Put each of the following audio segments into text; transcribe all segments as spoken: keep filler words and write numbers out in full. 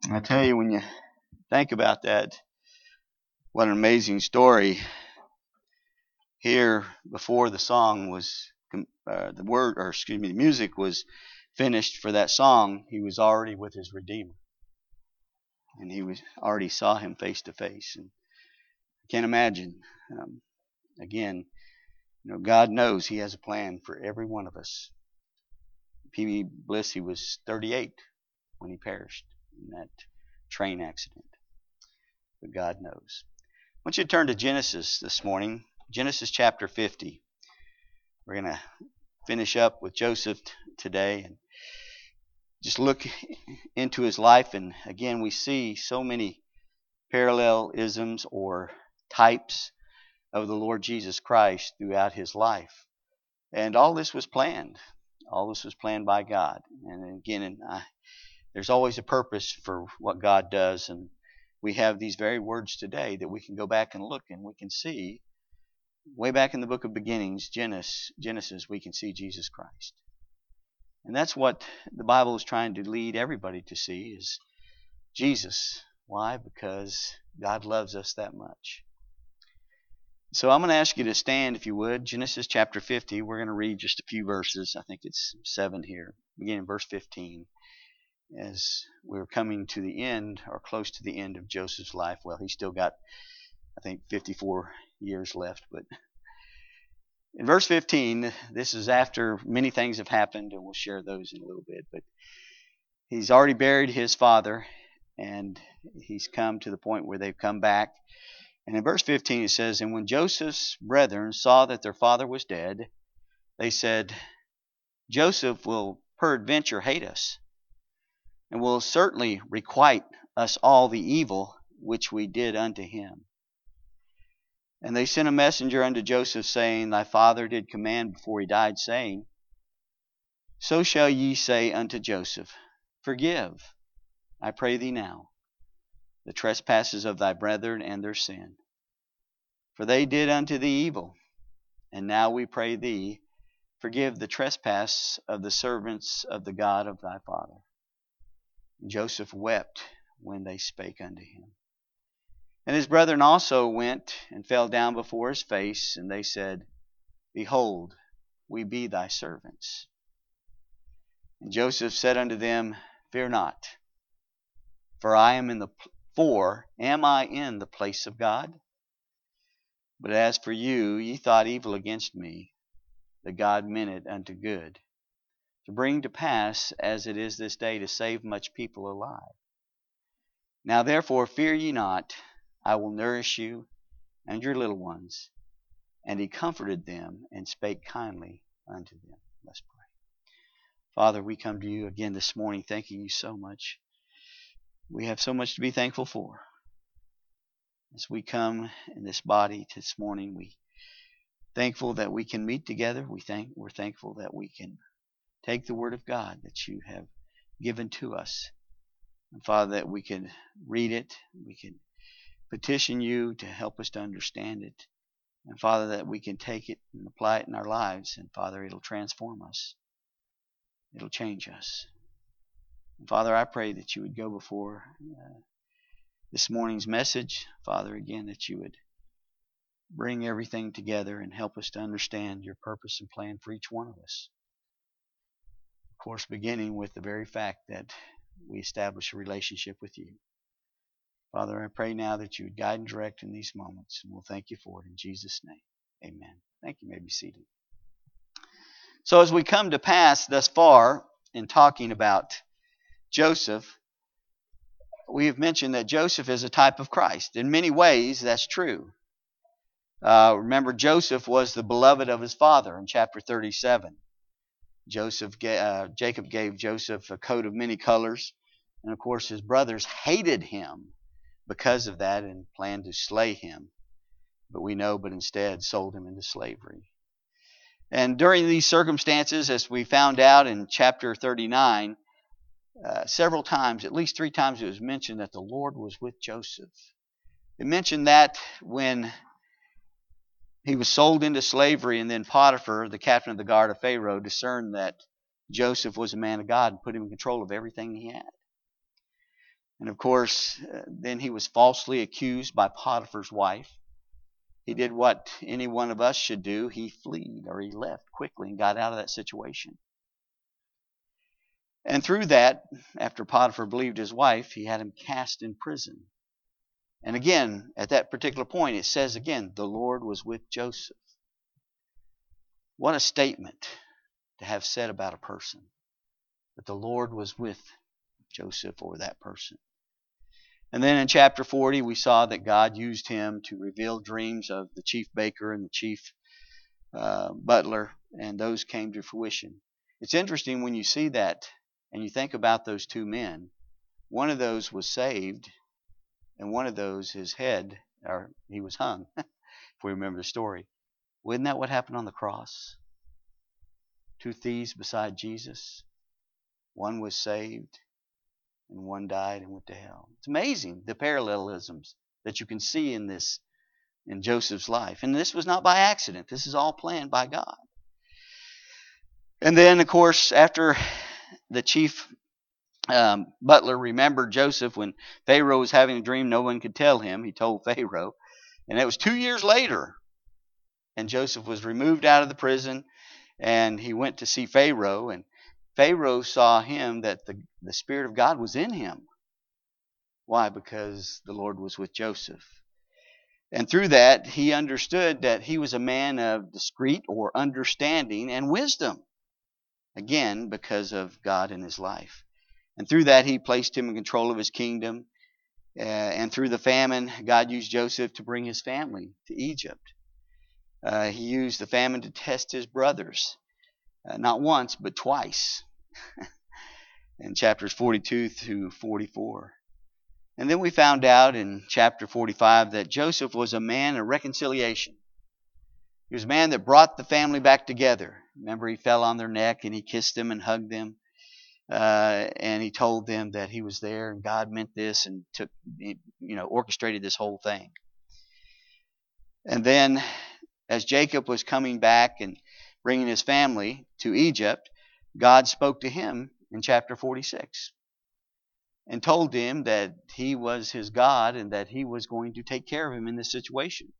I tell you, when you think about that, what an amazing story. Here, before the song was, uh, the word, or excuse me, the music was finished for that song, he was already with his Redeemer. And he was already saw him face to face. And I can't imagine. Um, again, you know, God knows He has a plan for every one of us. P B Bliss, he was thirty-eight when he perished in that train accident. But God knows. I want you to turn to Genesis this morning. Genesis chapter fifty. We're going to finish up with Joseph t- today and just look into his life. And again, we see so many parallelisms or types of the Lord Jesus Christ throughout his life. And all this was planned. All this was planned by God. And again, and I, there's always a purpose for what God does. And we have these very words today that we can go back and look and we can see. Way back in the book of beginnings, Genesis, Genesis, we can see Jesus Christ. And that's what the Bible is trying to lead everybody to see is Jesus. Why? Because God loves us that much. So I'm going to ask you to stand, if you would. Genesis chapter fifty. We're going to read just a few verses. I think it's seven here. Beginning in verse fifteen. As we're coming to the end, or close to the end of Joseph's life. Well, he's still got, I think, fifty-four years left. But in verse fifteen, this is after many things have happened, and we'll share those in a little bit. But he's already buried his father, and he's come to the point where they've come back. And in verse fifteen it says, "And when Joseph's brethren saw that their father was dead, they said, Joseph will peradventure hate us, and will certainly requite us all the evil which we did unto him. And they sent a messenger unto Joseph, saying, Thy father did command before he died, saying, So shall ye say unto Joseph, Forgive, I pray thee now, the trespasses of thy brethren and their sin. For they did unto thee evil, and now we pray thee, forgive the trespass of the servants of the God of thy father. And Joseph wept when they spake unto him. And his brethren also went and fell down before his face, and they said, Behold, we be thy servants. And Joseph said unto them, Fear not, for I am in the for am I in the place of God? But as for you, ye thought evil against me, but God meant it unto good, to bring to pass, as it is this day, to save much people alive. Now therefore fear ye not, I will nourish you and your little ones. And he comforted them and spake kindly unto them." Let's pray. Father, we come to you again this morning thanking you so much. We have so much to be thankful for. As we come in this body this morning, we thankful that we can meet together. We thank we're thankful that we can take the word of God that you have given to us. And Father, that we can read it, we can petition you to help us to understand it. And Father, that we can take it and apply it in our lives. And Father, it'll transform us. It'll change us. And Father, I pray that you would go before uh, this morning's message. Father, again, that you would bring everything together and help us to understand your purpose and plan for each one of us. Of course, beginning with the very fact that we establish a relationship with you. Father, I pray now that you would guide and direct in these moments, and we'll thank you for it in Jesus' name. Amen. Thank you. You may be seated. So as we come to pass thus far in talking about Joseph, we have mentioned that Joseph is a type of Christ. In many ways, that's true. Uh, remember, Joseph was the beloved of his father in chapter thirty-seven. Joseph, uh, Jacob gave Joseph a coat of many colors, and of course his brothers hated him because of that and planned to slay him. But we know, but instead sold him into slavery. And during these circumstances, as we found out in chapter thirty-nine, uh, several times, at least three times, it was mentioned that the Lord was with Joseph. It mentioned that when he was sold into slavery, and then Potiphar, the captain of the guard of Pharaoh, discerned that Joseph was a man of God and put him in control of everything he had. And of course, uh, then he was falsely accused by Potiphar's wife. He did what any one of us should do. He fled, or he left quickly and got out of that situation. And through that, after Potiphar believed his wife, he had him cast in prison. And again, at that particular point, it says again, the Lord was with Joseph. What a statement to have said about a person. That the Lord was with Joseph or that person. And then in chapter forty, we saw that God used him to reveal dreams of the chief baker and the chief uh, butler, and those came to fruition. It's interesting when you see that and you think about those two men. One of those was saved, and one of those, his head, or he was hung, if we remember the story. Wasn't that what happened on the cross? Two thieves beside Jesus. One was saved, and one died and went to hell. It's amazing, the parallelisms that you can see in this, in Joseph's life. And this was not by accident. This is all planned by God. And then, of course, after the chief um, butler remembered Joseph, when Pharaoh was having a dream, no one could tell him. He told Pharaoh. And it was two years later. And Joseph was removed out of the prison, and he went to see Pharaoh, and Pharaoh saw him that the, the Spirit of God was in him. Why? Because the Lord was with Joseph. And through that, he understood that he was a man of discreet or understanding and wisdom. Again, because of God in his life. And through that, he placed him in control of his kingdom. Uh, and through the famine, God used Joseph to bring his family to Egypt. Uh, he used the famine to test his brothers. Uh, not once, but twice. In chapters forty-two through forty-four. And then we found out in chapter forty-five that Joseph was a man of reconciliation. He was a man that brought the family back together. Remember, he fell on their neck and he kissed them and hugged them. Uh, and he told them that he was there and God meant this and took, you know, orchestrated this whole thing. And then as Jacob was coming back and bringing his family to Egypt, God spoke to him in chapter forty-six and told him that he was his God and that he was going to take care of him in this situation.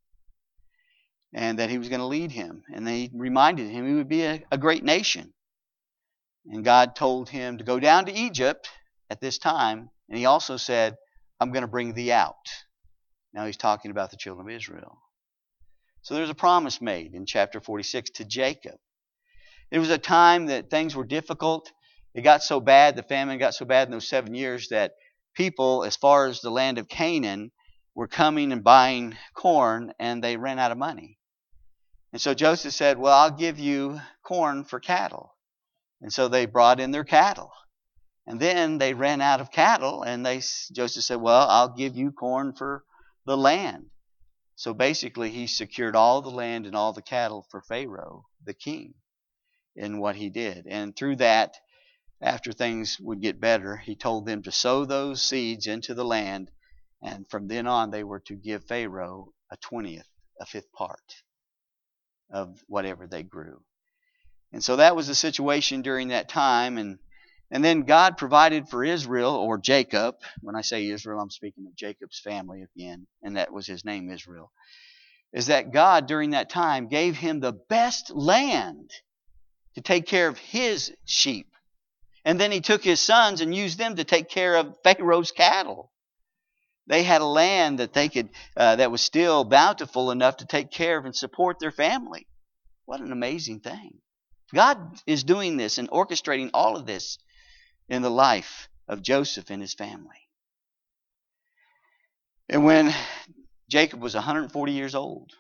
And that he was going to lead him. And he reminded him he would be a, a great nation. And God told him to go down to Egypt at this time. And he also said, I'm going to bring thee out. Now he's talking about the children of Israel. So there's a promise made in chapter forty-six to Jacob. It was a time that things were difficult. It got so bad, the famine got so bad in those seven years that people, as far as the land of Canaan, were coming and buying corn, and they ran out of money. And so Joseph said, well, I'll give you corn for cattle. And so they brought in their cattle. And then they ran out of cattle, and they Joseph said, well, I'll give you corn for the land. So basically, he secured all the land and all the cattle for Pharaoh, the king, in what he did. And through that, after things would get better, he told them to sow those seeds into the land. And from then on, they were to give Pharaoh a twentieth, a fifth part of whatever they grew. And so that was the situation during that time. And, and then God provided for Israel, or Jacob. When I say Israel, I'm speaking of Jacob's family again. And that was his name, Israel. Is that God, during that time, gave him the best land to take care of his sheep. And then he took his sons and used them to take care of Pharaoh's cattle. They had a land that they could, uh, that was still bountiful enough to take care of and support their family. What an amazing thing. God is doing this and orchestrating all of this in the life of Joseph and his family. And when Jacob was one hundred forty years old,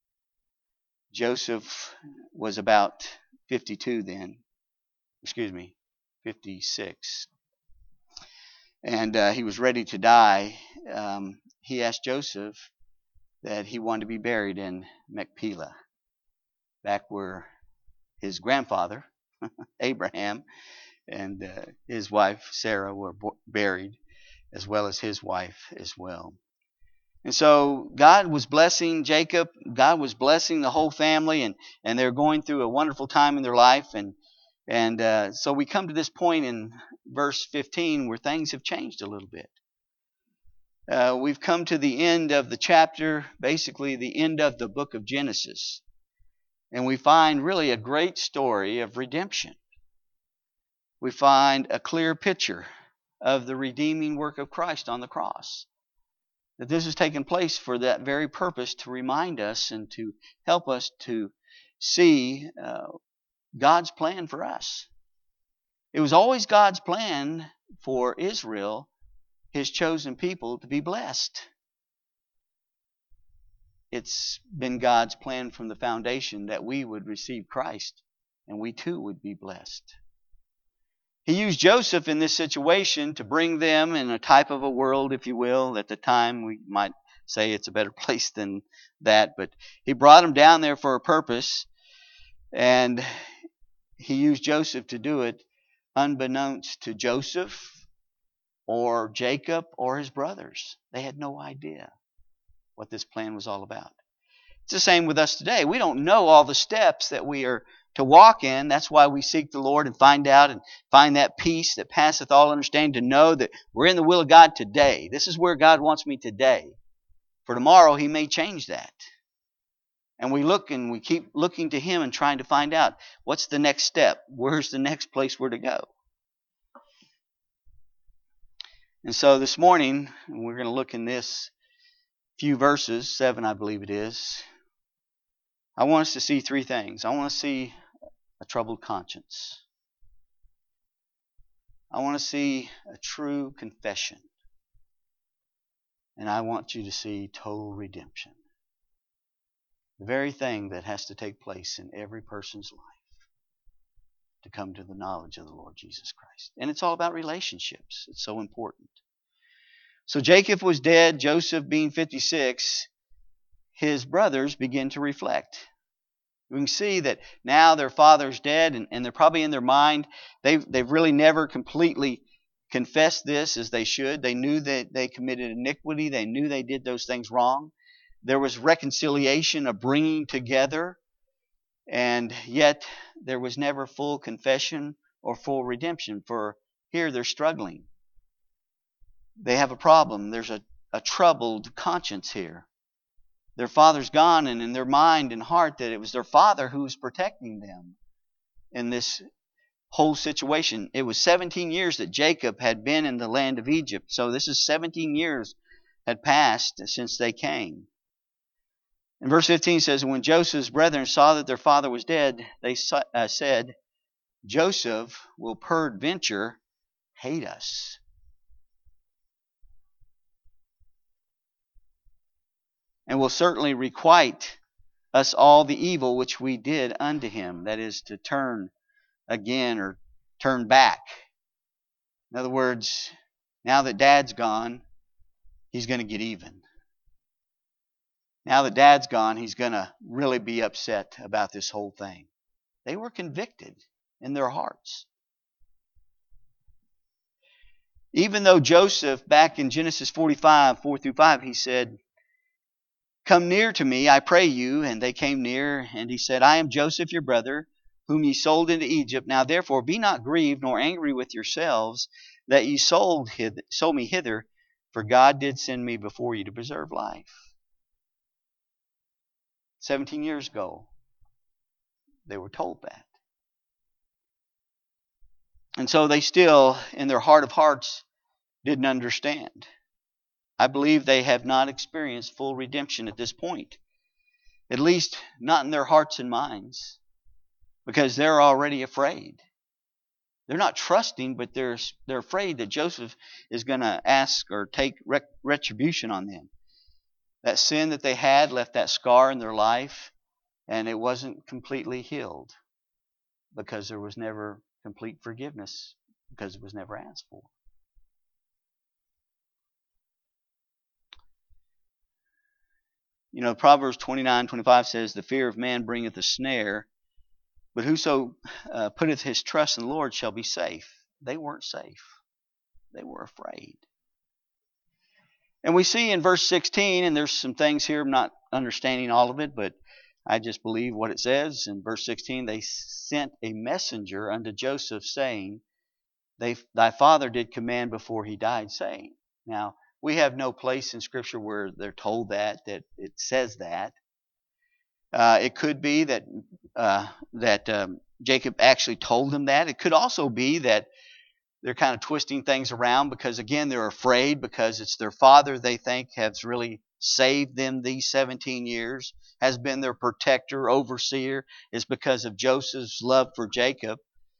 Joseph was about fifty-two then. Excuse me, fifty-six. And uh, he was ready to die. Um, he asked Joseph that he wanted to be buried in Machpelah, back where his grandfather, Abraham, and uh, his wife, Sarah, were bo- buried, as well as his wife as well. And so God was blessing Jacob. God was blessing the whole family, and, and they're going through a wonderful time in their life. And And uh, so we come to this point in verse fifteen where things have changed a little bit. uh, we've come to the end of the chapter, basically the end of the book of Genesis. And we find really a great story of redemption. We find a clear picture of the redeeming work of Christ on the cross. That this has taken place for that very purpose, to remind us and to help us to see uh, God's plan for us. It was always God's plan for Israel, His chosen people, to be blessed. It's been God's plan from the foundation that we would receive Christ and we too would be blessed. He used Joseph in this situation to bring them in a type of a world, if you will. At the time, we might say it's a better place than that, but He brought them down there for a purpose, and He used Joseph to do it unbeknownst to Joseph or Jacob or his brothers. They had no idea what this plan was all about. It's the same with us today. We don't know all the steps that we are to walk in. That's why we seek the Lord and find out and find that peace that passeth all understanding, to know that we're in the will of God today. This is where God wants me today. For tomorrow He may change that. And we look and we keep looking to Him and trying to find out, what's the next step? Where's the next place we're to go? And so this morning, we're going to look in this few verses, seven I believe it is. I want us to see three things. I want to see a troubled conscience. I want to see a true confession. And I want you to see total redemption. The very thing that has to take place in every person's life to come to the knowledge of the Lord Jesus Christ. And it's all about relationships. It's so important. So Jacob was dead, Joseph being fifty-six. His brothers begin to reflect. We can see that now their father's dead, and, and they're probably in their mind, they've, they've really never completely confessed this as they should. They knew that they committed iniquity. They knew they did those things wrong. There was reconciliation, a bringing together, and yet there was never full confession or full redemption. For here they're struggling. They have a problem. There's a, a troubled conscience here. Their father's gone, and in their mind and heart that it was their father who was protecting them in this whole situation. It was seventeen years that Jacob had been in the land of Egypt. So this is seventeen years had passed since they came. And verse fifteen says, when Joseph's brethren saw that their father was dead, they uh, said, Joseph will peradventure hate us. And will certainly requite us all the evil which we did unto him. That is, to turn again or turn back. In other words, now that dad's gone, he's going to get even. Now that dad's gone, he's going to really be upset about this whole thing. They were convicted in their hearts. Even though Joseph, back in Genesis forty-five, four through five, he said, come near to me, I pray you. And they came near, and he said, I am Joseph your brother, whom ye sold into Egypt. Now therefore be not grieved nor angry with yourselves, that ye sold, hither, sold me hither, for God did send me before you to preserve life. Seventeen years ago, they were told that. And so they still, in their heart of hearts, didn't understand. I believe they have not experienced full redemption at this point. At least not in their hearts and minds. Because they're already afraid. They're not trusting, but they're, they're afraid that Joseph is going to ask or take retribution on them. That sin that they had left that scar in their life, and it wasn't completely healed. Because there was never complete forgiveness. Because it was never asked for. You know, Proverbs twenty-nine twenty-five says, the fear of man bringeth a snare, but whoso uh, putteth his trust in the Lord shall be safe. They weren't safe. They were afraid. And we see in verse sixteen, and there's some things here, I'm not understanding all of it, but I just believe what it says. In verse sixteen, they sent a messenger unto Joseph, saying, they, thy father did command before he died, saying. Now, We have no place in Scripture where they're told that, that it says that. Uh, it could be that uh, that um, Jacob actually told them that. It could also be that they're kind of twisting things around because, again, they're afraid because it's their father they think has really saved them these seventeen years, has been their protector, overseer. It's because of Joseph's love for Jacob.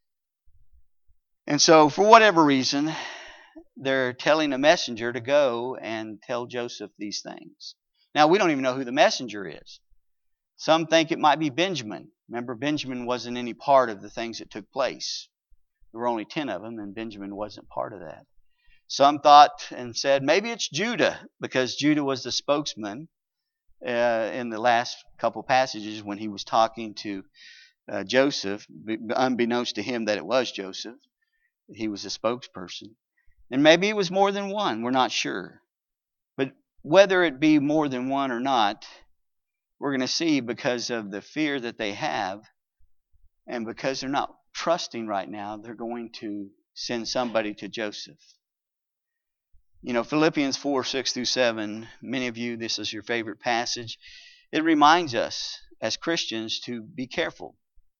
And so, for whatever reason, they're telling a messenger to go and tell Joseph these things. Now, we don't even know who the messenger is. Some think it might be Benjamin. Remember, Benjamin wasn't any part of the things that took place. There were only ten of them, and Benjamin wasn't part of that. Some thought and said, maybe it's Judah, because Judah was the spokesman uh, in the last couple passages when he was talking to uh, Joseph, unbeknownst to him that it was Joseph. He was a spokesperson. And maybe it was more than one. We're not sure. But whether it be more than one or not, we're going to see because of the fear that they have, and because they're not trusting right now, they're going to send somebody to Joseph. You know, Philippians four, six through seven, many of you, this is your favorite passage. It reminds us as Christians to be careful.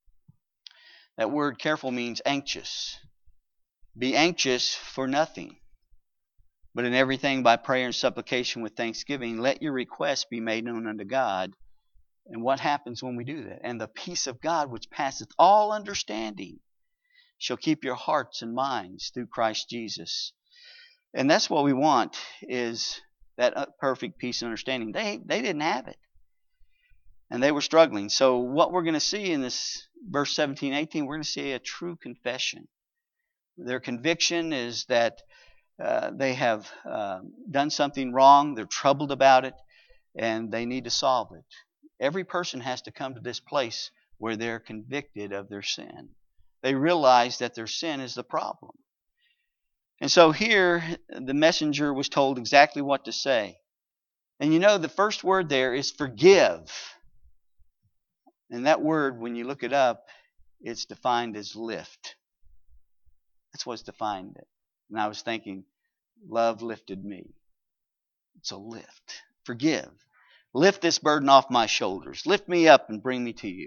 That word careful means anxious. Be anxious for nothing, but in everything by prayer and supplication with thanksgiving, let your requests be made known unto God. And what happens when we do that? And the peace of God, which passeth all understanding, shall keep your hearts and minds through Christ Jesus. And that's what we want, is that perfect peace and understanding. They, they didn't have it. And they were struggling. So what we're going to see in this verse seventeen, eighteen, we're going to see a true confession. Their conviction is that uh, they have uh, done something wrong. They're troubled about it, and they need to solve it. Every person has to come to this place where they're convicted of their sin. They realize that their sin is the problem. And so here, the messenger was told exactly what to say. And you know, the first word there is forgive. And that word, when you look it up, it's defined as lift. That's what's defined it. And I was thinking, love lifted me. It's a lift. Forgive. Lift this burden off my shoulders. Lift me up and bring me to you.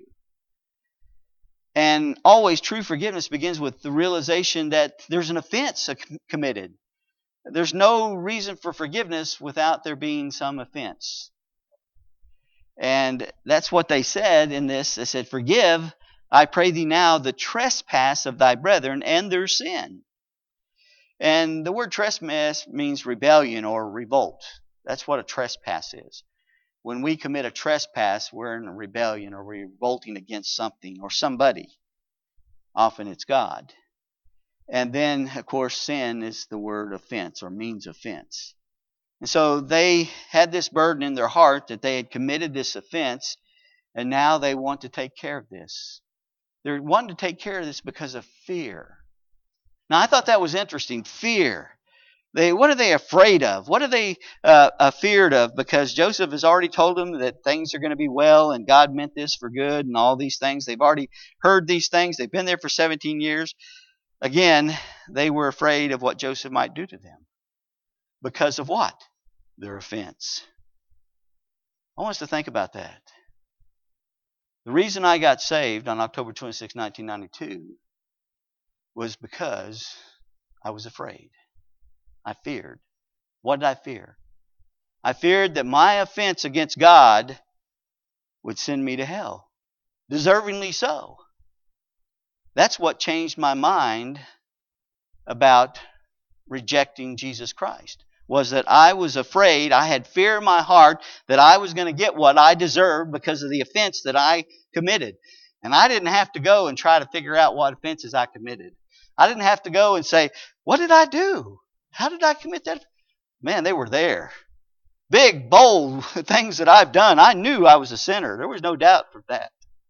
And always true forgiveness begins with the realization that there's an offense committed. There's no reason for forgiveness without there being some offense. And that's what they said in this. They said, forgive, I pray thee now, the trespass of thy brethren and their sin. And the word trespass means rebellion or revolt. That's what a trespass is. When we commit a trespass, we're in a rebellion or we're revolting against something or somebody. Often it's God. And then, of course, sin is the word offense or means offense. And so they had this burden in their heart that they had committed this offense, and now they want to take care of this. They're wanting to take care of this because of fear. Now, I thought that was interesting. Fear. They, what are they afraid of? What are they uh, afeared of? Because Joseph has already told them that things are going to be well and God meant this for good and all these things. They've already heard these things. They've been there for seventeen years. Again, they were afraid of what Joseph might do to them. Because of what? Their offense. I want us to think about that. The reason I got saved on October twenty-sixth, nineteen ninety-two was because I was afraid. I feared. What did I fear? I feared that my offense against God would send me to hell. Deservingly so. That's what changed my mind about rejecting Jesus Christ. Was that I was afraid, I had fear in my heart that I was going to get what I deserved because of the offense that I committed. And I didn't have to go and try to figure out what offenses I committed. I didn't have to go and say, what did I do? How did I commit that? Man, they were there. Big, bold things that I've done. I knew I was a sinner. There was no doubt for that.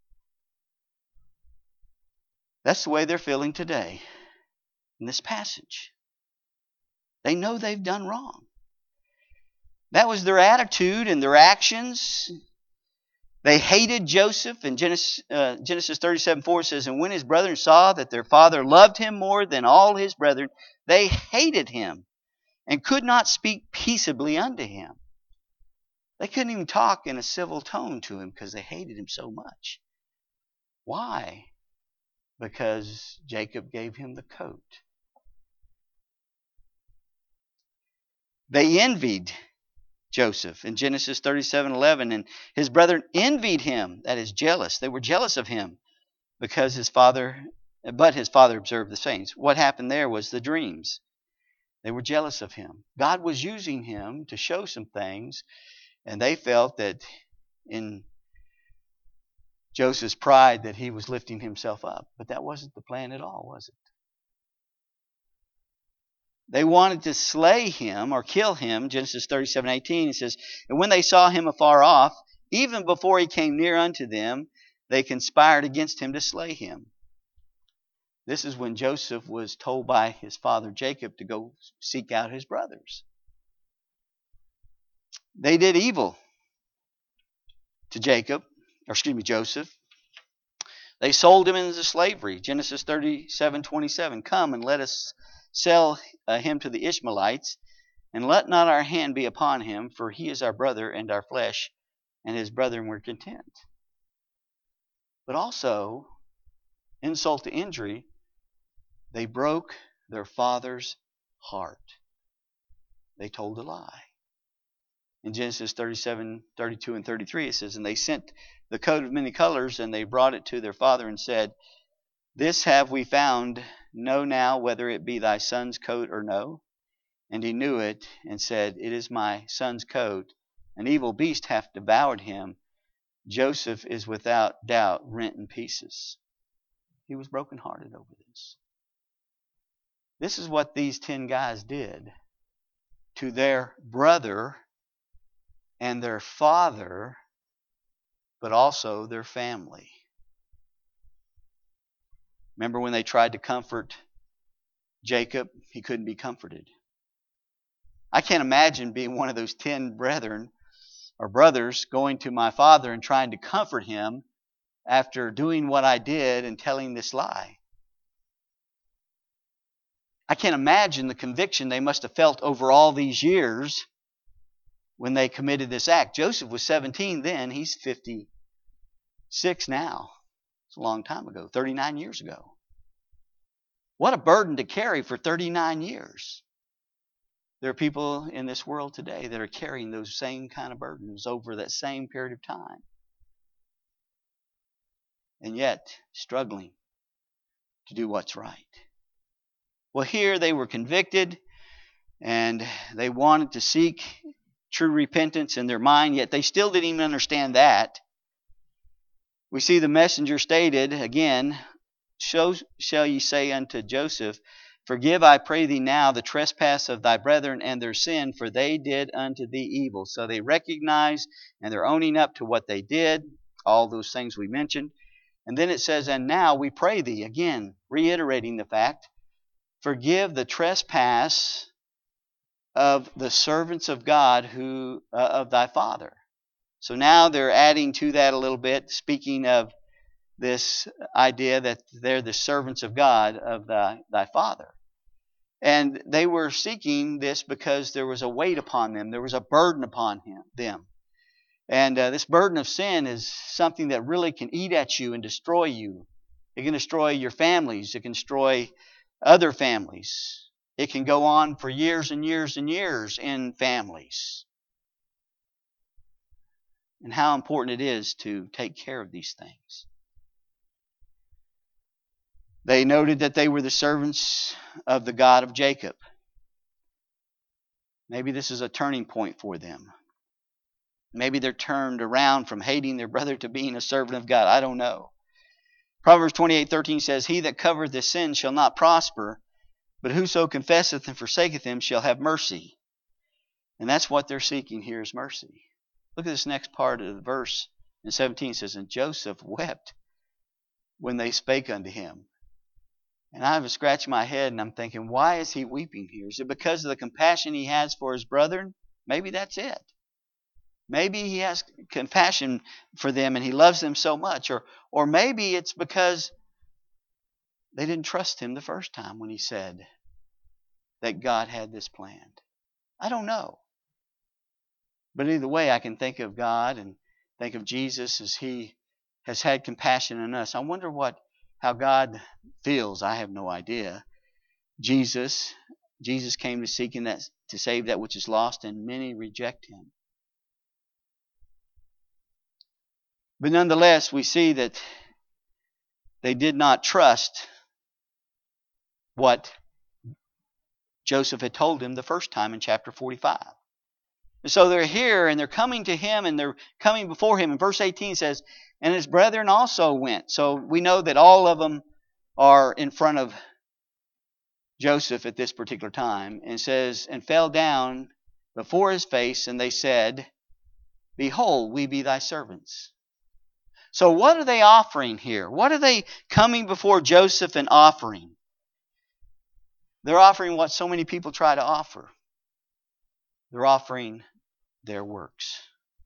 That's the way they're feeling today in this passage. They know they've done wrong. That was their attitude and their actions. They hated Joseph. In Genesis, uh, Genesis thirty-seven four says, and when his brethren saw that their father loved him more than all his brethren, they hated him and could not speak peaceably unto him. They couldn't even talk in a civil tone to him because they hated him so much. Why? Because Jacob gave him the coat. They envied Joseph in Genesis thirty-seven eleven, and his brethren envied him, that is, jealous. They were jealous of him because his father, but his father observed the sayings. What happened there was the dreams. They were jealous of him. God was using him to show some things, and they felt that in Joseph's pride that he was lifting himself up. But that wasn't the plan at all, was it? They wanted to slay him or kill him. Genesis thirty-seven eighteen, it says, and when they saw him afar off, even before he came near unto them, they conspired against him to slay him. This is when Joseph was told by his father Jacob to go seek out his brothers. They did evil to Jacob, or excuse me, Joseph. They sold him into slavery. Genesis thirty-seven twenty-seven, come and let us sell uh, him to the Ishmaelites, and let not our hand be upon him, for he is our brother and our flesh, and his brethren were content. But also, insult to injury, they broke their father's heart. They told a lie. In Genesis thirty-seven, thirty-two, and thirty-three, it says, and they sent the coat of many colors, and they brought it to their father and said, this have we found. Know now whether it be thy son's coat or no. And he knew it, and said, it is my son's coat. An evil beast hath devoured him. Joseph is without doubt rent in pieces. He was brokenhearted over this. This is what these ten guys did to their brother and their father, but also their family. Remember when they tried to comfort Jacob? He couldn't be comforted. I can't imagine being one of those ten brethren or brothers going to my father and trying to comfort him after doing what I did and telling this lie. I can't imagine the conviction they must have felt over all these years when they committed this act. Joseph was seventeen then. He's fifty-six now. It's a long time ago, thirty-nine years ago. What a burden to carry for thirty-nine years. There are people in this world today that are carrying those same kind of burdens over that same period of time. And yet, struggling to do what's right. Well, here they were convicted, and they wanted to seek true repentance in their mind, yet they still didn't even understand that. We see the messenger stated again, so shall ye say unto Joseph, forgive, I pray thee now, the trespass of thy brethren and their sin, for they did unto thee evil. So they recognize and they're owning up to what they did, all those things we mentioned. And then it says, and now we pray thee, again, reiterating the fact, forgive the trespass of the servants of God who uh, of thy father. So now they're adding to that a little bit, speaking of this idea that they're the servants of God, of thy, thy father. And they were seeking this because there was a weight upon them. There was a burden upon him, them. And uh, this burden of sin is something that really can eat at you and destroy you. It can destroy your families. It can destroy other families. It can go on for years and years and years in families. And how important it is to take care of these things. They noted that they were the servants of the God of Jacob. Maybe this is a turning point for them. Maybe they're turned around from hating their brother to being a servant of God. I don't know. Proverbs twenty-eight thirteen says, he that covereth his sin shall not prosper, but whoso confesseth and forsaketh him shall have mercy. And that's what they're seeking here is mercy. Look at this next part of the verse. In seventeen it says, and Joseph wept when they spake unto him. And I was scratching my head and I'm thinking, why is he weeping here? Is it because of the compassion he has for his brethren? Maybe that's it. Maybe he has compassion for them and he loves them so much. Or, or maybe it's because they didn't trust him the first time when he said that God had this planned. I don't know. But either way, I can think of God and think of Jesus as He has had compassion on us. I wonder what how God feels. I have no idea. Jesus, Jesus came to seek and that to save that which is lost, and many reject Him. But nonetheless, we see that they did not trust what Joseph had told him the first time in chapter forty-five. And so they're here and they're coming to him and they're coming before him. And verse eighteen says, and his brethren also went. So we know that all of them are in front of Joseph at this particular time. And says, and fell down before his face, and they said, behold, we be thy servants. So what are they offering here? What are they coming before Joseph and offering? They're offering what so many people try to offer. They're offering their works.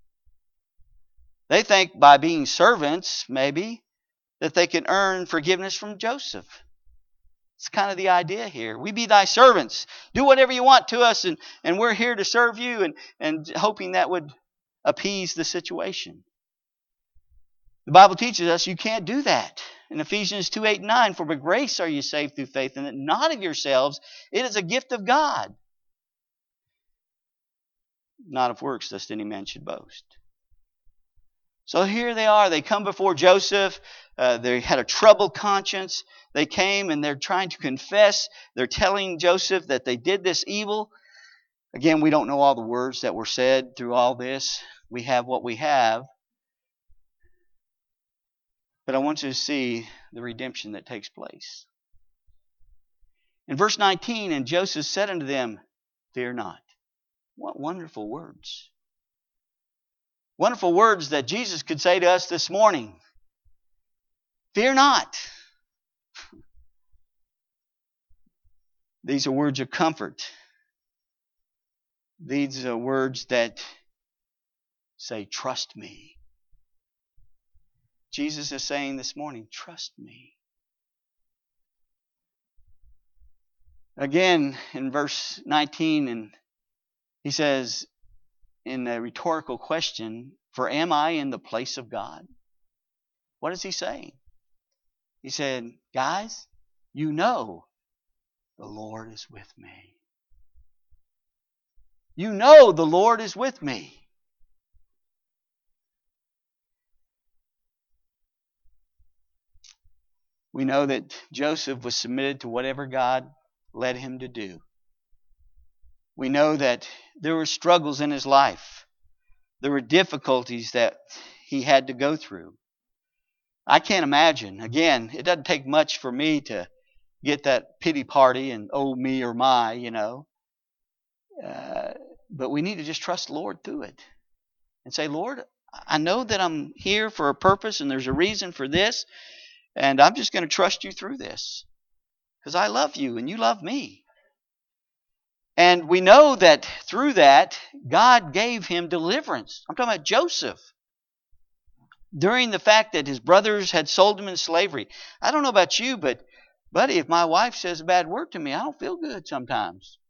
They think by being servants, maybe, that they can earn forgiveness from Joseph. It's kind of the idea here. We be thy servants. Do whatever you want to us, and, and we're here to serve you, and, and hoping that would appease the situation. The Bible teaches us you can't do that. In Ephesians two, eight, and nine, for by grace are you saved through faith, and that not of yourselves, it is a gift of God. Not of works, lest any man should boast. So here they are. They come before Joseph. Uh, they had a troubled conscience. They came and they're trying to confess. They're telling Joseph that they did this evil. Again, we don't know all the words that were said through all this. We have what we have. But I want you to see the redemption that takes place. In verse nineteen, and Joseph said unto them, fear not. What wonderful words. Wonderful words that Jesus could say to us this morning. Fear not. These are words of comfort. These are words that say, trust me. Jesus is saying this morning, trust me. Again, in verse nineteen, and he says, in a rhetorical question, for am I in the place of God? What is he saying? He said, guys, you know the Lord is with me. You know the Lord is with me. We know that Joseph was submitted to whatever God led him to do. We know that there were struggles in his life. There were difficulties that he had to go through. I can't imagine. Again, it doesn't take much for me to get that pity party and oh me or my, you know. Uh, but we need to just trust the Lord through it. And say, Lord, I know that I'm here for a purpose and there's a reason for this. And I'm just going to trust you through this. Because I love you and you love me. And we know that through that, God gave him deliverance. I'm talking about Joseph. During the fact that his brothers had sold him in slavery. I don't know about you, but buddy, if my wife says a bad word to me, I don't feel good sometimes.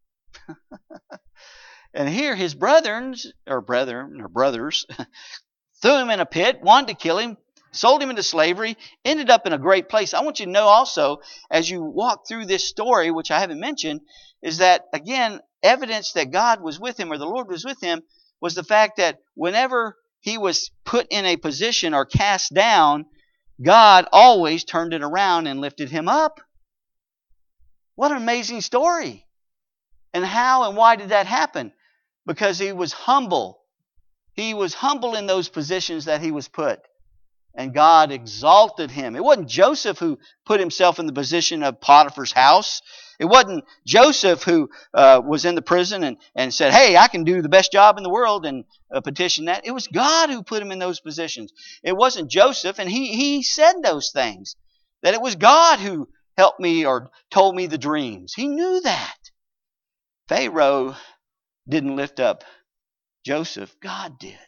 And here his brothers, or brethren, or brothers, threw him in a pit, wanted to kill him, sold him into slavery, ended up in a great place. I want you to know also, as you walk through this story, which I haven't mentioned, is that, again, evidence that God was with him or the Lord was with him was the fact that whenever he was put in a position or cast down, God always turned it around and lifted him up. What an amazing story. And how and why did that happen? Because he was humble. He was humble in those positions that he was put. And God exalted him. It wasn't Joseph who put himself in the position of Potiphar's house. It wasn't Joseph who uh, was in the prison and, and said, hey, I can do the best job in the world and uh, petition that. It was God who put him in those positions. It wasn't Joseph, and he, he said those things. That it was God who helped me or told me the dreams. He knew that. Pharaoh didn't lift up Joseph. God did.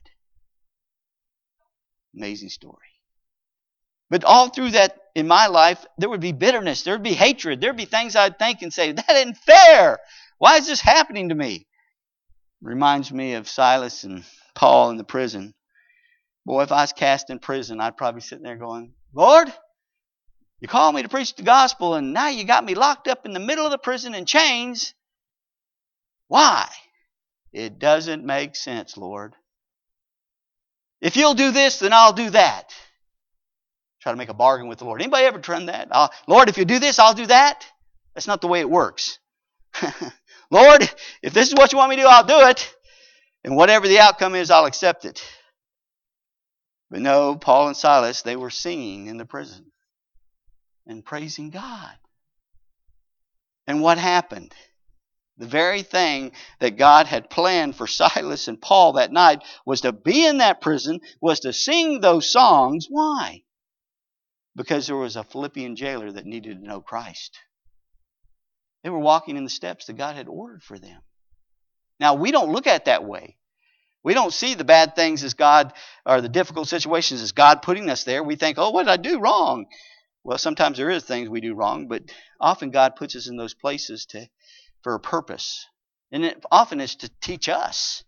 Amazing story. But all through that in my life, there would be bitterness. There would be hatred. There would be things I'd think and say, that isn't fair. Why is this happening to me? Reminds me of Silas and Paul in the prison. Boy, if I was cast in prison, I'd probably be sitting there going, Lord, you called me to preach the gospel, and now you got me locked up in the middle of the prison in chains. Why? It doesn't make sense, Lord. If you'll do this, then I'll do that. Try to make a bargain with the Lord. Anybody ever done that? I'll, Lord, if you do this, I'll do that. That's not the way it works. Lord, if this is what you want me to do, I'll do it. And whatever the outcome is, I'll accept it. But no, Paul and Silas, they were singing in the prison and praising God. And what happened? The very thing that God had planned for Silas and Paul that night was to be in that prison, was to sing those songs. Why? Because there was a Philippian jailer that needed to know Christ. They were walking in the steps that God had ordered for them. Now, we don't look at it that way. We don't see the bad things as God, or the difficult situations as God putting us there. We think, oh, what did I do wrong? Well, sometimes there is things we do wrong, but often God puts us in those places to for a purpose. And it often is to teach us.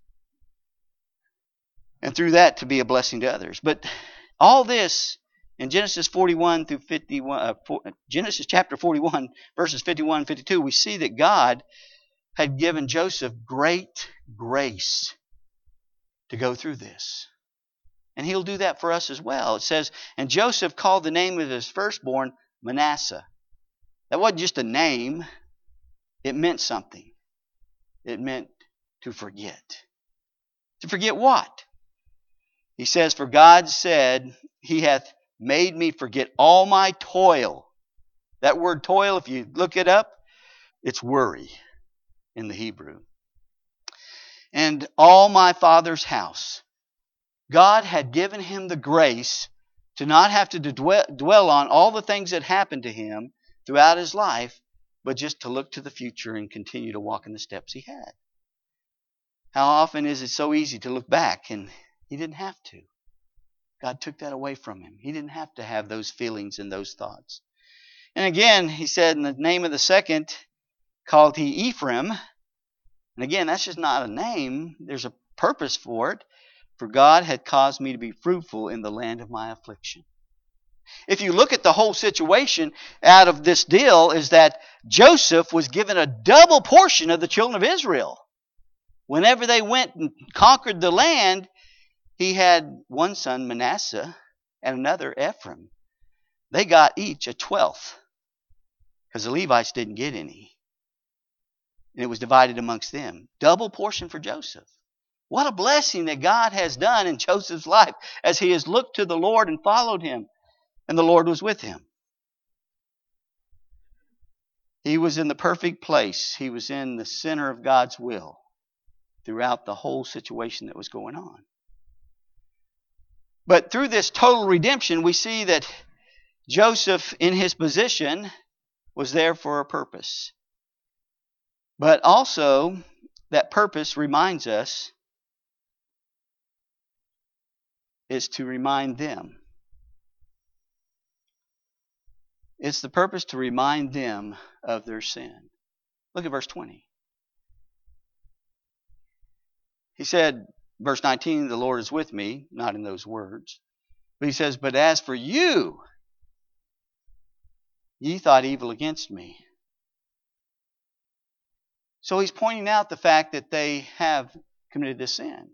And through that to be a blessing to others. But all this in Genesis forty-one through fifty-one, uh, for, Genesis chapter forty-one, verses fifty-one and fifty-two, we see that God had given Joseph great grace to go through this. And He'll do that for us as well. It says, and Joseph called the name of his firstborn Manasseh. That wasn't just a name. It meant something. It meant to forget. To forget what? He says, for God said, He hath made me forget all my toil. That word toil, if you look it up, it's worry in the Hebrew. And all my father's house. God had given him the grace to not have to dwell, dwell on all the things that happened to him throughout his life, but just to look to the future and continue to walk in the steps he had. How often is it so easy to look back, and he didn't have to. God took that away from him. He didn't have to have those feelings and those thoughts. And again, he said, in the name of the second, called he Ephraim. And again, that's just not a name. There's a purpose for it. For God had caused me to be fruitful in the land of my affliction. If you look at the whole situation out of this deal, is that Joseph was given a double portion of the children of Israel. Whenever they went and conquered the land, he had one son, Manasseh, and another, Ephraim. They got each a twelfth, because the Levites didn't get any. And it was divided amongst them. Double portion for Joseph. What a blessing that God has done in Joseph's life as he has looked to the Lord and followed Him. And the Lord was with him. He was in the perfect place. He was in the center of God's will throughout the whole situation that was going on. But through this total redemption, we see that Joseph, in his position, was there for a purpose. But also, that purpose reminds us is to remind them. It's the purpose to remind them of their sin. Look at verse twenty. He said, verse nineteen, the Lord is with me, not in those words. But he says, but as for you, ye thought evil against me. So he's pointing out the fact that they have committed this sin.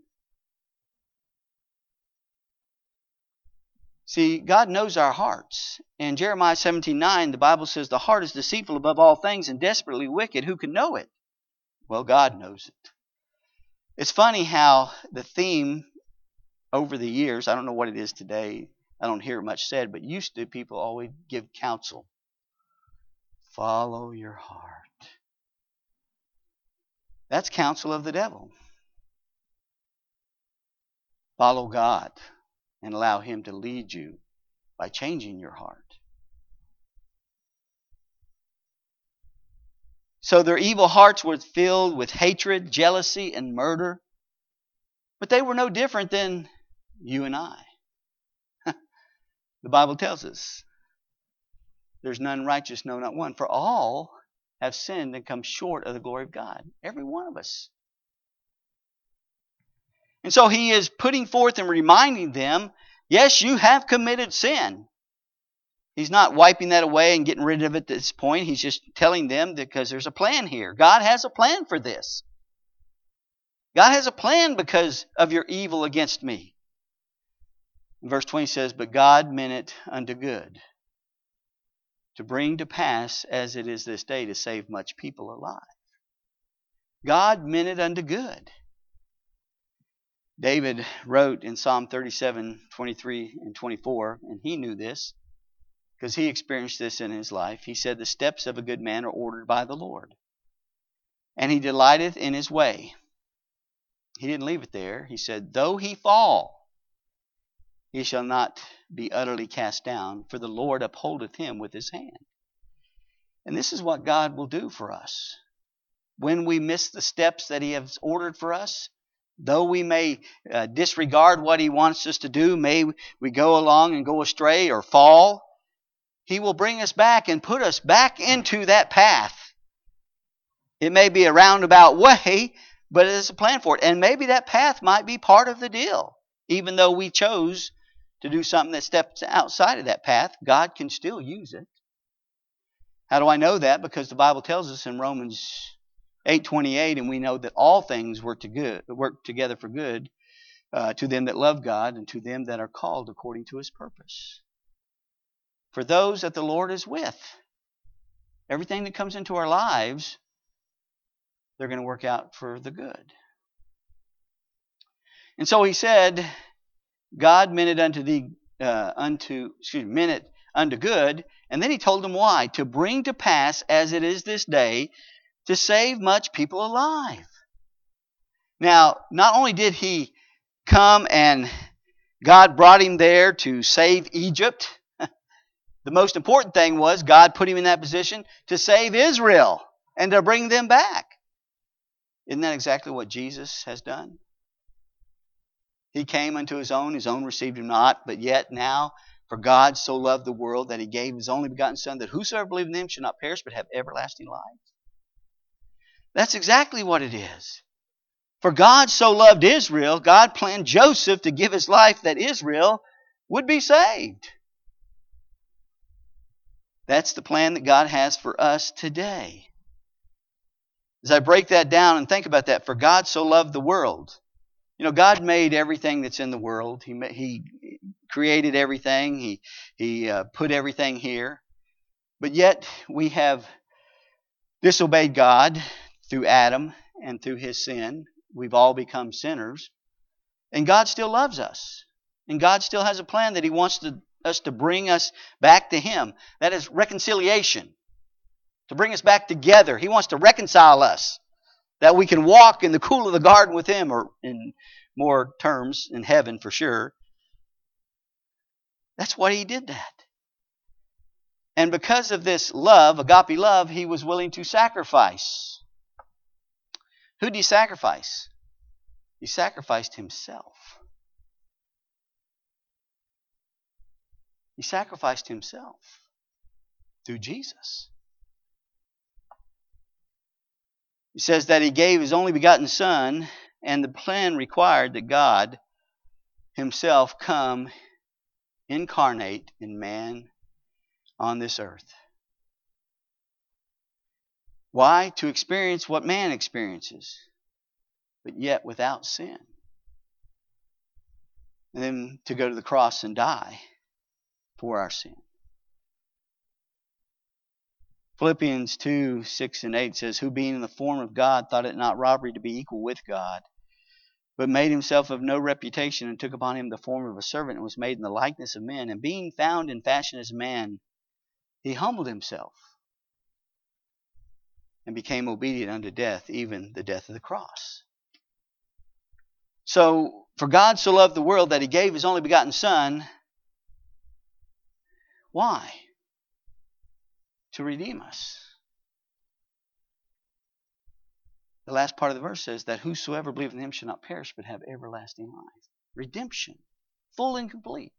See, God knows our hearts. In Jeremiah seventeen nine, the Bible says, the heart is deceitful above all things and desperately wicked. Who can know it? Well, God knows it. It's funny how the theme over the years, I don't know what it is today, I don't hear it much said, but used to people always give counsel. Follow your heart. That's counsel of the devil. Follow God. And allow Him to lead you by changing your heart. So their evil hearts were filled with hatred, jealousy, and murder. But they were no different than you and I. The Bible tells us, there's none righteous, no, not one. For all have sinned and come short of the glory of God. Every one of us. And so he is putting forth and reminding them, yes, you have committed sin. He's not wiping that away and getting rid of it at this point. He's just telling them because there's a plan here. God has a plan for this. God has a plan because of your evil against me. Verse twenty says, but God meant it unto good, to bring to pass as it is this day, to save much people alive. God meant it unto good. David wrote in Psalm thirty-seven, twenty-three and twenty-four, and he knew this because he experienced this in his life. He said, the steps of a good man are ordered by the Lord, and he delighteth in his way. He didn't leave it there. He said, though he fall, he shall not be utterly cast down, for the Lord upholdeth him with his hand. And this is what God will do for us. When we miss the steps that he has ordered for us, though we may uh, disregard what he wants us to do, may we go along and go astray or fall, he will bring us back and put us back into that path. It may be a roundabout way, but there's a plan for it. And maybe that path might be part of the deal. Even though we chose to do something that steps outside of that path, God can still use it. How do I know that? Because the Bible tells us in Romans eight twenty-eight, and we know that all things work, to good, work together for good uh, to them that love God and to them that are called according to his purpose. For those that the Lord is with, everything that comes into our lives, they're going to work out for the good. And so he said, God meant it unto thee, uh, unto, excuse me, meant it unto good. And then he told them why. To bring to pass, as it is this day, to save much people alive. Now, not only did he come and God brought him there to save Egypt, the most important thing was God put him in that position to save Israel and to bring them back. Isn't that exactly what Jesus has done? He came unto his own, his own received him not, but yet now, for God so loved the world that he gave his only begotten Son, that whosoever believeth in him should not perish, but have everlasting life. That's exactly what it is. For God so loved Israel, God planned Joseph to give his life that Israel would be saved. That's the plan that God has for us today. As I break that down and think about that, for God so loved the world. You know, God made everything that's in the world. He He created everything. He He uh, put everything here. But yet we have disobeyed God through Adam and through his sin. We've all become sinners. And God still loves us. And God still has a plan that he wants to, us to bring us back to him. That is reconciliation. To bring us back together. He wants to reconcile us. That we can walk in the cool of the garden with him, or in more terms, in heaven for sure. That's why he did that. And because of this love, agape love, he was willing to sacrifice. Who did he sacrifice? He sacrificed himself. He sacrificed himself through Jesus. He says that he gave his only begotten Son, and the plan required that God himself come incarnate in man on this earth. Why? To experience what man experiences, but yet without sin. And then to go to the cross and die for our sin. Philippians two, six and eight says, who being in the form of God thought it not robbery to be equal with God, but made himself of no reputation, and took upon him the form of a servant, and was made in the likeness of men. And being found in fashion as a man, he humbled himself, and became obedient unto death, even the death of the cross. So, for God so loved the world that he gave his only begotten Son. Why? To redeem us. The last part of the verse says that whosoever believeth in him shall not perish, but have everlasting life. Redemption. Full and complete.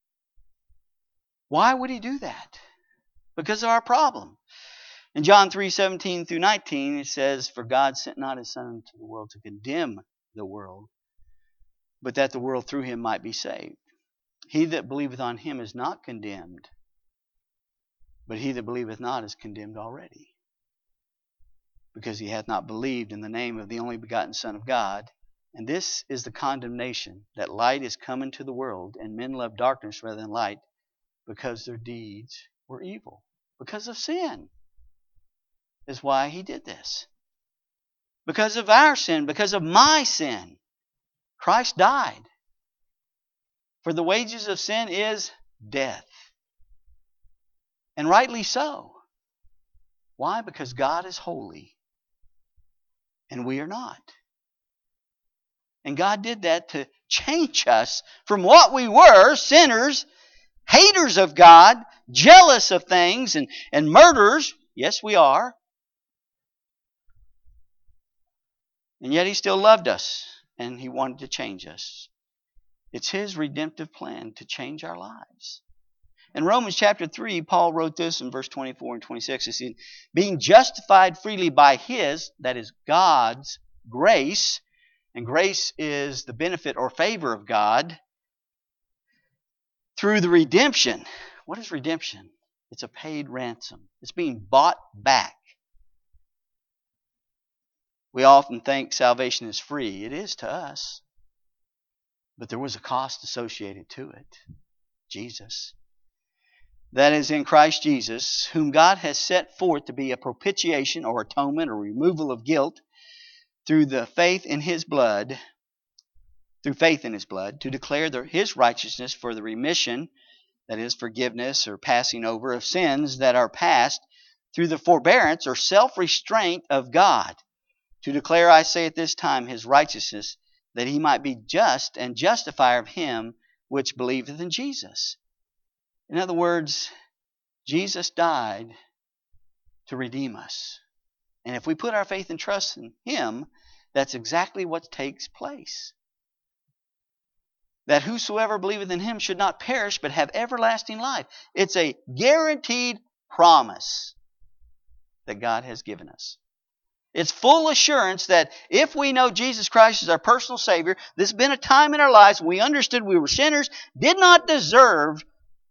Why would he do that? Because of our problem. In John three, seventeen through nineteen, it says, for God sent not his Son into the world to condemn the world, but that the world through him might be saved. He that believeth on him is not condemned, but he that believeth not is condemned already, because he hath not believed in the name of the only begotten Son of God. And this is the condemnation, that light is come into the world, and men love darkness rather than light, because their deeds were evil. Because of sin is why he did this. Because of our sin, because of my sin, Christ died. For the wages of sin is death. And rightly so. Why? Because God is holy, and we are not. And God did that to change us from what we were, sinners, haters of God, jealous of things, and, and murderers. Yes, we are. And yet He still loved us, and He wanted to change us. It's His redemptive plan to change our lives. In Romans chapter three, Paul wrote this in verse twenty-four and twenty-six. He said, being justified freely by His, that is God's grace, and grace is the benefit or favor of God, through the redemption. What is redemption? It's a paid ransom. It's being bought back. We often think salvation is free. It is to us. But there was a cost associated to it. Jesus. That is in Christ Jesus, whom God has set forth to be a propitiation or atonement or removal of guilt through the faith in His blood, through faith in His blood, to declare the, His righteousness for the remission, that is forgiveness or passing over of sins that are past, through the forbearance or self-restraint of God, to declare, I say at this time, His righteousness, that He might be just and justifier of him which believeth in Jesus. In other words, Jesus died to redeem us. And if we put our faith and trust in Him, that's exactly what takes place. That whosoever believeth in Him should not perish, but have everlasting life. It's a guaranteed promise that God has given us. It's full assurance that if we know Jesus Christ is our personal Savior, there's been a time in our lives when we understood we were sinners, did not deserve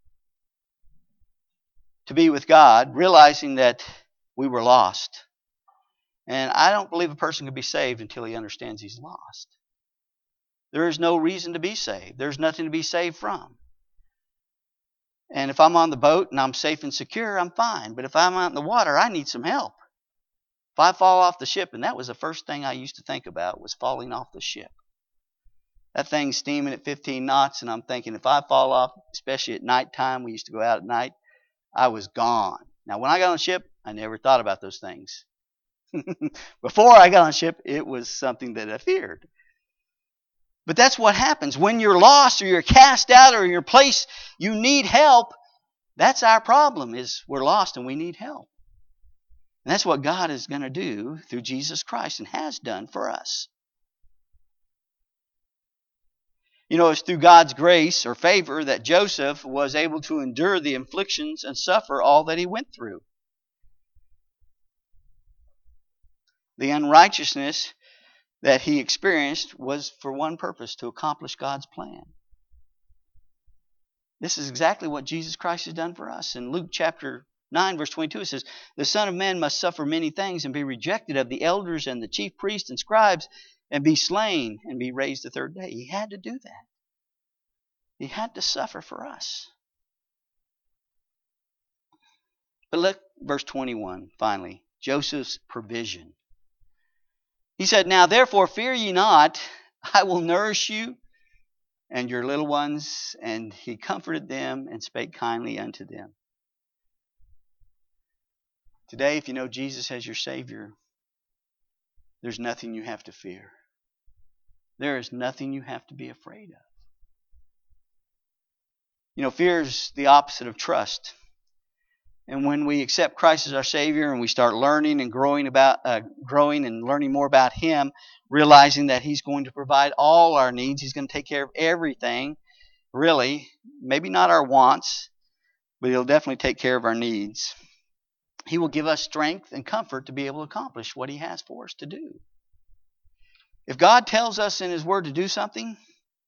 to be with God, realizing that we were lost. And I don't believe a person can be saved until he understands he's lost. There is no reason to be saved. There's nothing to be saved from. And if I'm on the boat and I'm safe and secure, I'm fine. But if I'm out in the water, I need some help. If I fall off the ship, and that was the first thing I used to think about, was falling off the ship. That thing's steaming at fifteen knots, and I'm thinking if I fall off, especially at nighttime, we used to go out at night, I was gone. Now, when I got on the ship, I never thought about those things. Before I got on the ship, it was something that I feared. But that's what happens. When you're lost or you're cast out or in your place, you need help. That's our problem, is we're lost and we need help. And that's what God is going to do through Jesus Christ and has done for us. You know, it's through God's grace or favor that Joseph was able to endure the afflictions and suffer all that he went through. The unrighteousness that he experienced was for one purpose, to accomplish God's plan. This is exactly what Jesus Christ has done for us. In Luke chapter nine, verse twenty-two, it says, the Son of Man must suffer many things and be rejected of the elders and the chief priests and scribes, and be slain and be raised the third day. He had to do that. He had to suffer for us. But look, verse twenty-one, finally, Joseph's provision. He said, now therefore fear ye not, I will nourish you and your little ones. And he comforted them and spake kindly unto them. Today, if you know Jesus as your Savior, there's nothing you have to fear. There is nothing you have to be afraid of. You know, fear is the opposite of trust. And when we accept Christ as our Savior and we start learning and growing about, uh, growing and learning more about Him, realizing that He's going to provide all our needs, He's going to take care of everything, really, maybe not our wants, but He'll definitely take care of our needs. He will give us strength and comfort to be able to accomplish what He has for us to do. If God tells us in His Word to do something,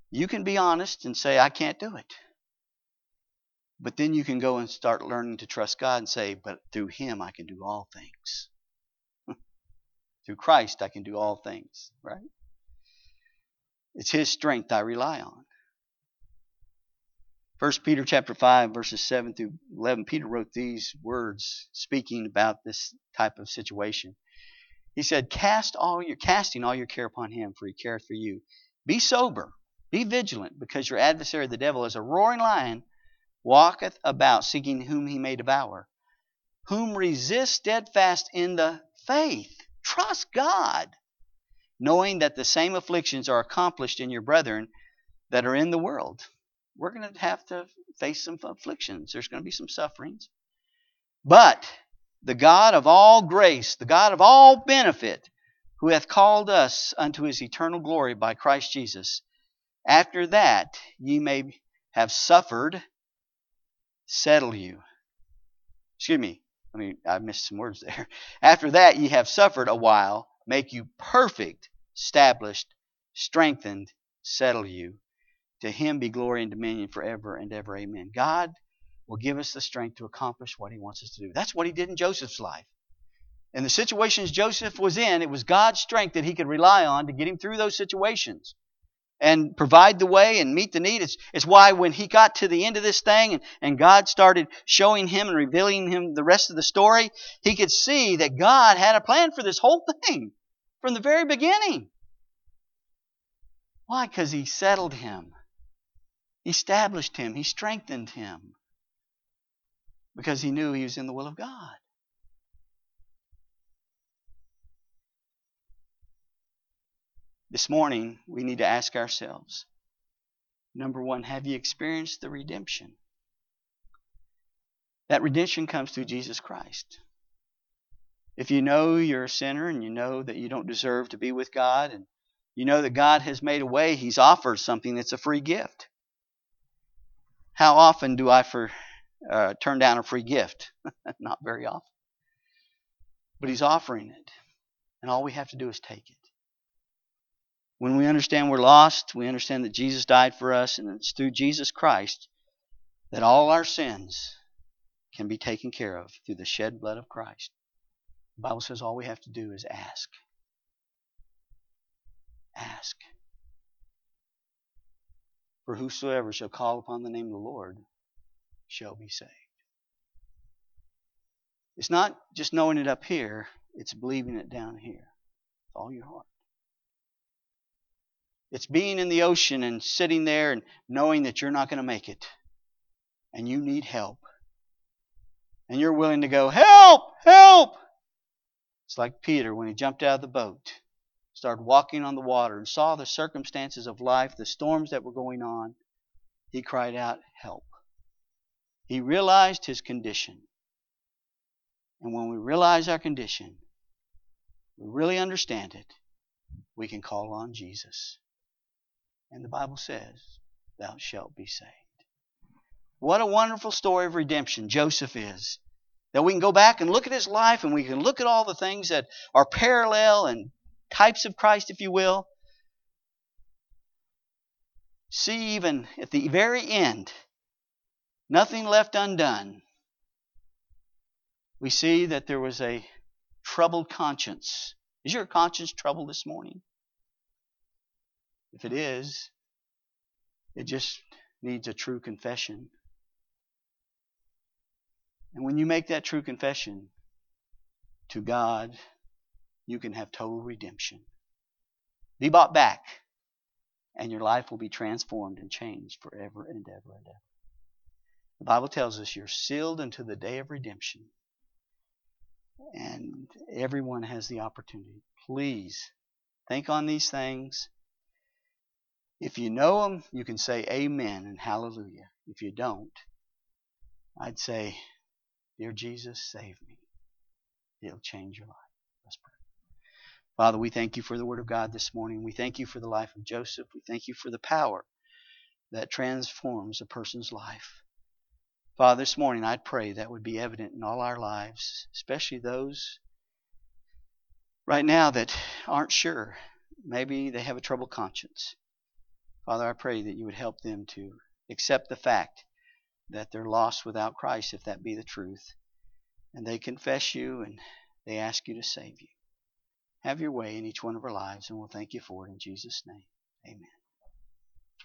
You can be honest and say, I can't do it. But then you can go and start learning to trust God and say, but through Him I can do all things. Through Christ I can do all things, right? It's His strength I rely on. First Peter chapter five, verses seven through eleven, Peter wrote these words speaking about this type of situation. He said, Cast all your casting all your care upon Him, for He careth for you. Be sober, be vigilant, because your adversary the devil, as a roaring lion, walketh about seeking whom he may devour. Whom resist steadfast in the faith. Trust God, knowing that the same afflictions are accomplished in your brethren that are in the world. We're going to have to face some afflictions. There's going to be some sufferings. But the God of all grace, the God of all benefit, who hath called us unto His eternal glory by Christ Jesus, after that ye may have suffered, settle you. Excuse me. I mean, I missed some words there. After that ye have suffered a while, make you perfect, established, strengthened, settle you. To Him be glory and dominion forever and ever. Amen. God will give us the strength to accomplish what He wants us to do. That's what He did in Joseph's life. In the situations Joseph was in, it was God's strength that he could rely on to get him through those situations and provide the way and meet the need. It's, it's why when he got to the end of this thing and, and God started showing him and revealing him the rest of the story, he could see that God had a plan for this whole thing from the very beginning. Why? Because He settled him. He established him. He strengthened him. Because he knew he was in the will of God. This morning, we need to ask ourselves, number one, have you experienced the redemption? That redemption comes through Jesus Christ. If you know you're a sinner and you know that you don't deserve to be with God, and you know that God has made a way, He's offered something that's a free gift. How often do I for, uh, turn down a free gift? Not very often. But He's offering it. And all we have to do is take it. When we understand we're lost, we understand that Jesus died for us, and it's through Jesus Christ that all our sins can be taken care of through the shed blood of Christ. The Bible says all we have to do is ask. Ask. For whosoever shall call upon the name of the Lord shall be saved. It's not just knowing it up here, it's believing it down here with all your heart. It's being in the ocean and sitting there and knowing that you're not going to make it. And you need help. And you're willing to go, help! Help! It's like Peter when he jumped out of the boat, started walking on the water and saw the circumstances of life, the storms that were going on. He cried out, help. He realized his condition. And when we realize our condition, we really understand it, we can call on Jesus. And the Bible says, thou shalt be saved. What a wonderful story of redemption Joseph is. That we can go back and look at his life and we can look at all the things that are parallel and types of Christ, if you will. See even at the very end, nothing left undone. We see that there was a troubled conscience. Is your conscience troubled this morning? If it is, it just needs a true confession. And when you make that true confession to God, you can have total redemption. Be bought back, and your life will be transformed and changed forever and ever and ever. The Bible tells us you're sealed unto the day of redemption. And everyone has the opportunity. Please think on these things. If you know them, you can say amen and hallelujah. If you don't, I'd say, dear Jesus, save me. It'll change your life. Let's pray. Father, we thank you for the Word of God this morning. We thank you for the life of Joseph. We thank you for the power that transforms a person's life. Father, this morning I'd pray that would be evident in all our lives, especially those right now that aren't sure. Maybe they have a troubled conscience. Father, I pray that you would help them to accept the fact that they're lost without Christ, if that be the truth, and they confess you and they ask you to save you. Have your way in each one of our lives, and we'll thank you for it in Jesus' name. Amen.